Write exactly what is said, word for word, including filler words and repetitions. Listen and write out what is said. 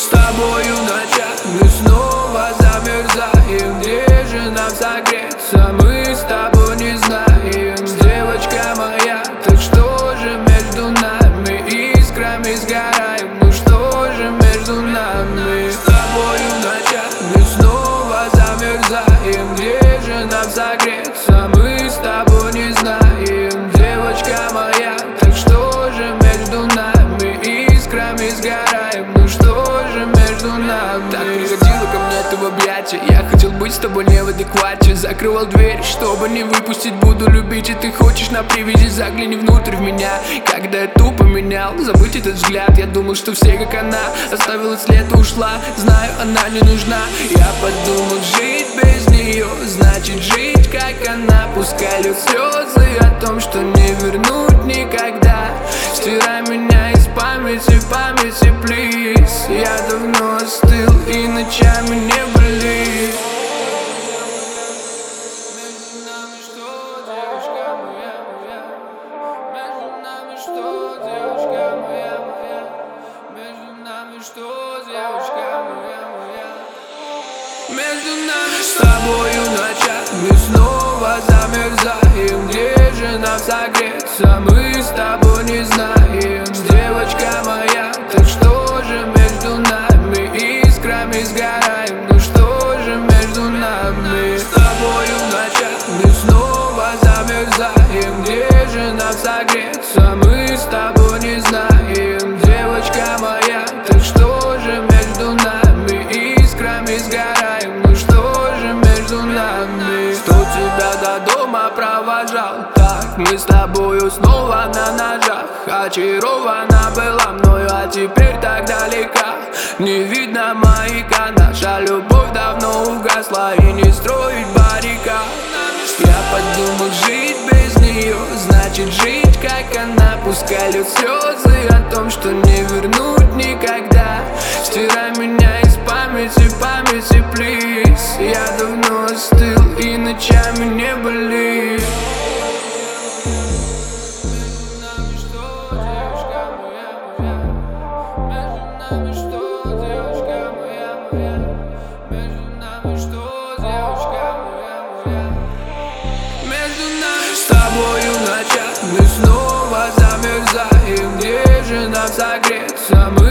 тобою ночами снова замерзаем. Где же нам согреться? Мы с тобой не знаем. Девочка моя, так что же между нами? Искрами сгораем, ну что же между нами? С тобою ночами снова замерзаем. Где же нам согреться? Мы с тобой не знаем. Девочка моя, так что же между нами? Искрами сгораем, ну что же между нами? Так приходила ко мне ты в объятия, я хотел быть с тобой не в адеквате. Закрывал дверь, чтобы не выпустить, буду любить. И ты хочешь на привязи, загляни внутрь в меня. Когда я тупо менял, забыть этот взгляд. Я думал, что все как она, оставила след и ушла. Знаю, она не нужна. Я подумал, жить без нее значит жить как она. Пускай льет слезы о том, что не вернуть никогда. Стирай меня из памяти, памяти, плиз. Я давно остыл и ночами не болит. Между нами что, девочка моя, моя? Между нами что, девочка моя, моя? Между нами что, девочка моя, моя? Между нами с тобою ночами снова замерзаем. Где же нам согреться? Мы с тобой не знаем. Девочка моя, так что же между нами? Искрами сгораем, ну что же между нами? С тобою ночами снова замерзаем. Где же нам согреться? Мы с тобой не знаем. Девочка моя, так что же между нами? Искрами сгораем, ну что же между нами? Кто тебя до дома провожал? Так, мы с тобою снова на ножах. Очарована была мною, а теперь так далека. Не видно маяка, наша любовь давно угасла. И не строить баррикад. Я подумал, жить без нее значит жить как она. Пускай льет слезы о том, что не вернуть никогда. Стирай меня из памяти, памяти, плиз. Я давно остыл и ночами не болит. Между нами что, девочка моя, моя? Между нами что, девочка моя, моя? Между нами что, девочка моя, моя? Между нами с тобою ночами снова замерзаем. Где же нам согреться? Мы